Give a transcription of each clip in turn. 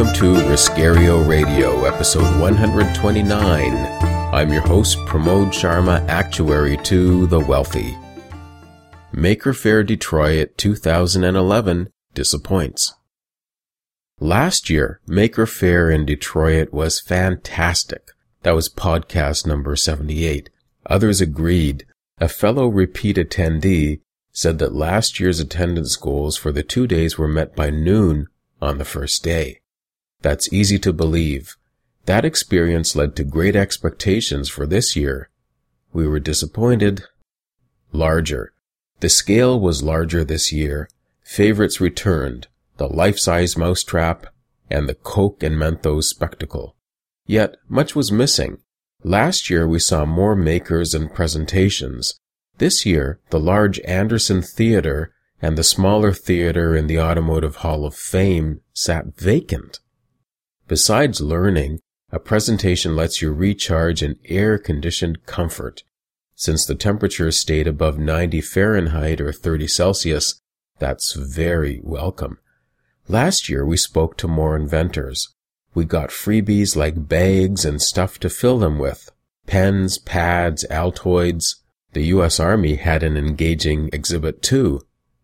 welcome to Riscario Radio, episode 129. I'm your host, Pramod Sharma, actuary to the wealthy. Maker Faire Detroit 2011 disappoints. Last year, Maker Faire in Detroit was fantastic. That was podcast number 78. Others agreed. A fellow repeat attendee said that last year's attendance goals for the 2 days were met by noon on the first day. That's easy to believe. That experience led to great expectations for this year. We were disappointed. Larger. The scale was larger this year. Favorites returned, the life-size mousetrap, and the Coke and Mentos spectacle. Yet, much was missing. Last year we saw more makers and presentations. This year, the large Anderson Theater and the smaller theater in the Automotive Hall of Fame sat vacant. Besides learning, a presentation lets you recharge in air-conditioned comfort. Since the temperature stayed above 90 Fahrenheit or 30 Celsius, that's very welcome. Last year we spoke to more inventors. We got freebies like bags and stuff to fill them with. Pens, pads, Altoids. The U.S. Army had an engaging exhibit too.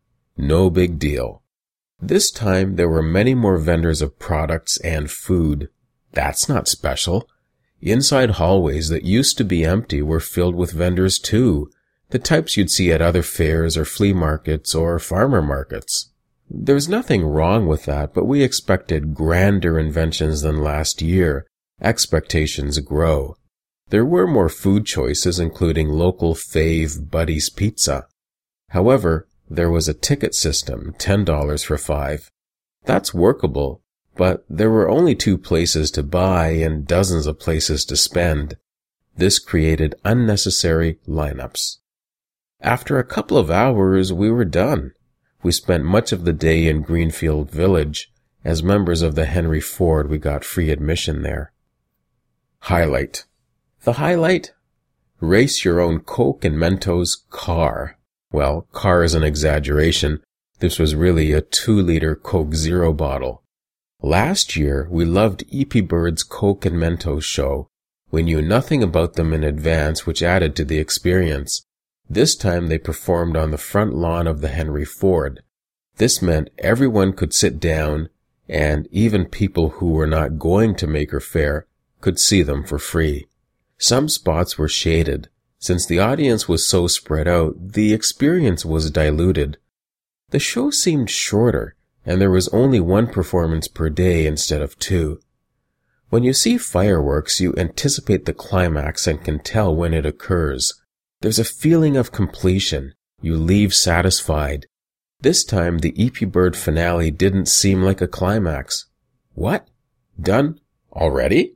No big deal. This time there were many more vendors of products and food. That's not special. Inside hallways that used to be empty were filled with vendors too, the types you'd see at other fairs or flea markets or farmer markets. There's nothing wrong with that, but we expected grander inventions than last year. Expectations grow. There were more food choices, including local fave Buddy's Pizza. However, there was a ticket system, $10 for 5. That's workable, but there were only 2 places to buy and dozens of places to spend. This created unnecessary lineups. After a couple of hours, we were done. We spent much of the day in Greenfield Village. As members of the Henry Ford, we got free admission there. Highlight. The highlight? Race your own Coke and Mentos car. Well, car is an exaggeration. This was really a 2-liter Coke Zero bottle. Last year, we loved EP Bird's Coke and Mentos show. We knew nothing about them in advance, which added to the experience. This time they performed on the front lawn of the Henry Ford. This meant everyone could sit down, and even people who were not going to Maker Faire could see them for free. Some spots were shaded. Since the audience was so spread out, the experience was diluted. The show seemed shorter, and there was only 1 performance per day instead of 2. When you see fireworks, you anticipate the climax and can tell when it occurs. There's a feeling of completion. You leave satisfied. This time, the EP Bird finale didn't seem like a climax. What? Done? Already?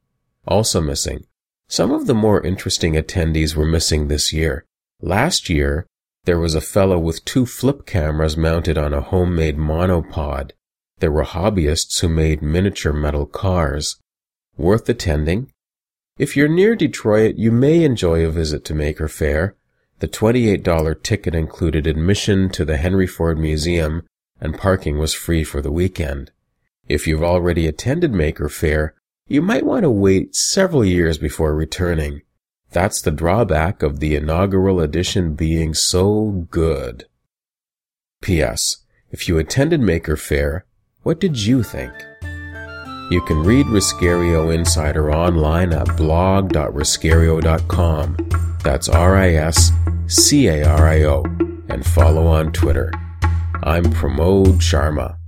Also missing. Some of the more interesting attendees were missing this year. Last year, there was a fellow with 2 flip cameras mounted on a homemade monopod. There were hobbyists who made miniature metal cars. Worth attending? If you're near Detroit, you may enjoy a visit to Maker Faire. The $28 ticket included admission to the Henry Ford Museum, and parking was free for the weekend. If you've already attended Maker Faire, you might want to wait several years before returning. That's the drawback of the inaugural edition being so good. P.S. If you attended Maker Faire, what did you think? You can read Riscario Insider online at blog.riscario.com. That's RISCARIO, and follow on Twitter. I'm Pramod Sharma.